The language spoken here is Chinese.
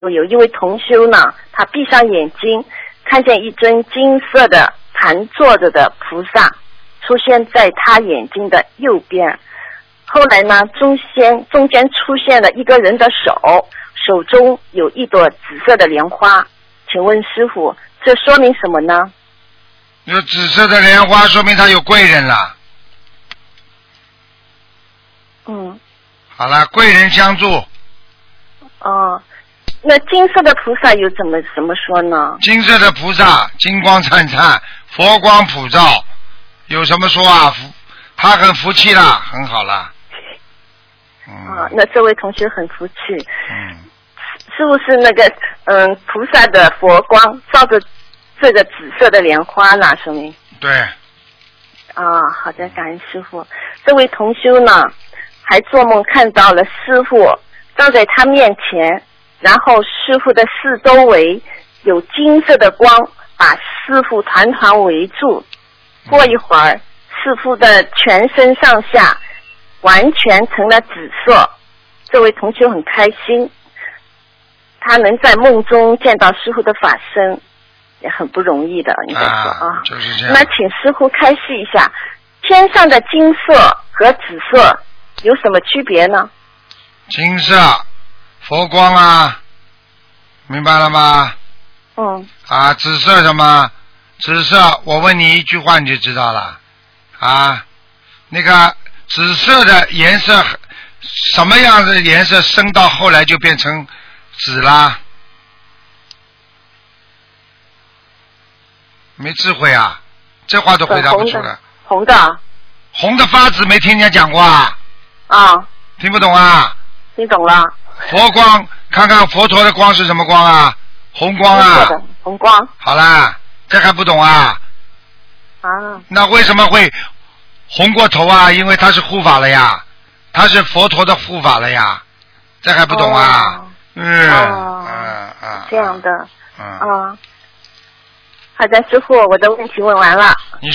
有一位同修呢，他闭上眼睛，看见一尊金色的盘坐着的菩萨出现在他眼睛的右边。后来呢，中间出现了一个人的手中有一朵紫色的莲花。请问师父，这说明什么呢？ 有紫色的莲花，说明他有贵人了。好了，贵人相助。 哦，那金色的菩萨有怎么说呢？ 金色的菩萨金光灿灿，佛光普照，有什么说啊？他很福气了，很好了。 那这位同学很福气。是不是那个菩萨的佛光照着这个紫色的莲花呢？说明对。 好的，感恩师父。这位同修呢，还做梦看到了师父站在他面前，然后师父的四周围有金色的光把师父团团围住。过一会儿，师父的全身上下完全成了紫色。这位同修很开心，他能在梦中见到师父的法身，也很不容易的，应该说就是这样。 那请师父开示一下，天上的金色和紫色有什么区别呢？ 金色佛光啊，明白了吗？紫色什么？紫色我问你一句话你就知道了那个紫色的颜色什么样的颜色升到后来就变成紫啦？没智慧啊，这话都回答不出来。 红的发紫没听人家讲过听不懂啊？ 听懂了。 佛光，看看佛陀的光是什么光啊？红光红光。 好啦，这还不懂啊？那为什么会红过头啊？因为他是护法了呀，他是佛陀的护法了呀，这还不懂啊？ 这样的。好的，师父，我的问题问完了。